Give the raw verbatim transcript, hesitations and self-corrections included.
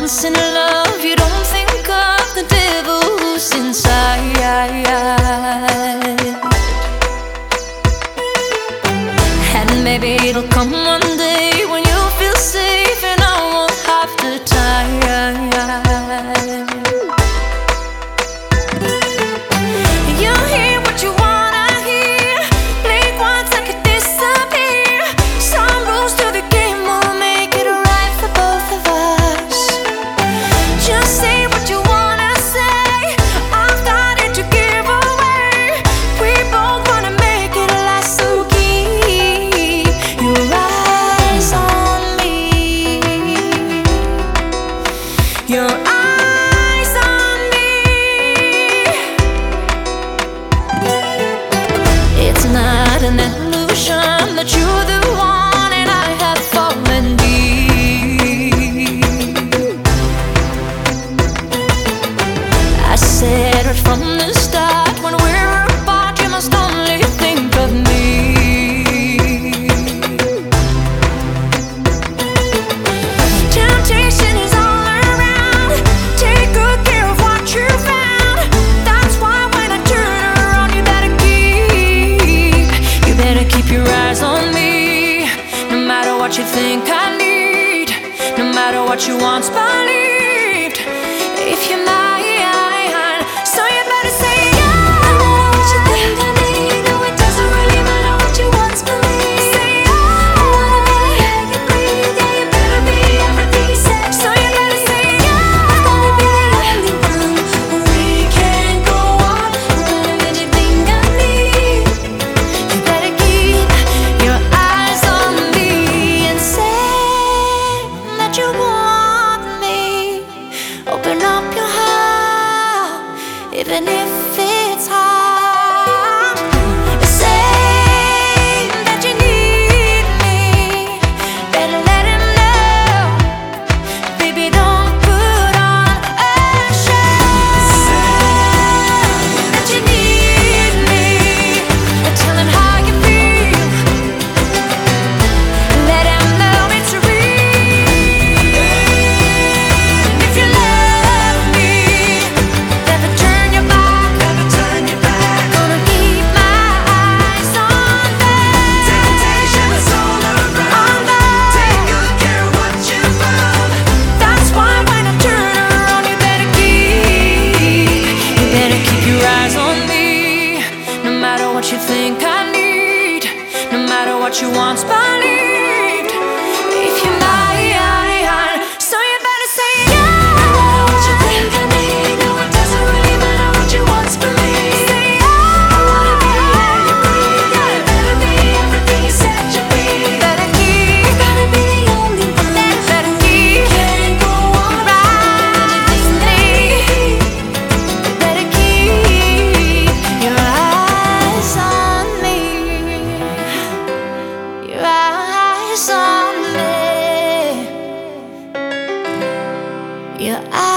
once in love, you don't think of the devil who's inside. And maybe it'll come one day when you feel safe and I won't have to time. You hear what you wanna hear, blink once I could disappear. Some rules to the game will make it right for both of us. Just say what you wanna say, I've got it to give away. We both wanna make it last, so keep your eyes on me. Your eyes on me. It's not an illusion that you're the one and I have fallen deep. I said right from the start, when we're apart you must only think of me. Temptation is all around, take good care of what you found. That's why when I turn around you better keep, you better keep your eyes on me. No matter what you think I need, no matter what you once believed, if you're mine, so you better say yeah. No matter what you think I need, no it doesn't really matter what you once believed. Say yeah. I wanna be the air you breathe, yeah you better be everything you said. So you better say yeah. I'm gonna be the only one, we can't go on. I'm gonna be everything I need. You better keep your eyes on me and say that you want me. Open up your heart, even if it's hard. Say that you need me, better let him know. Baby, don't put on a show. That you need me, and tell him how you feel. Let him know it's real. If you love me, never turn your back, never turn your back. Gonna keep my eyes on them. Temptation is all around, take good care of what you found. That's why when I turn around you better keep, you better keep your eyes on me. No matter what you think I need, no matter what you once believed, if you're mine, so you better say yeah. No matter what you think I need, no it doesn't really matter what you once believed. Say yeah. I wanna be the air you breathe, yeah you better be everything you said you'd be. Better keep, you gotta be the only one. Better keep, can't go on right with me. Better keep your eyes on me. Your eyes on me. Your eyes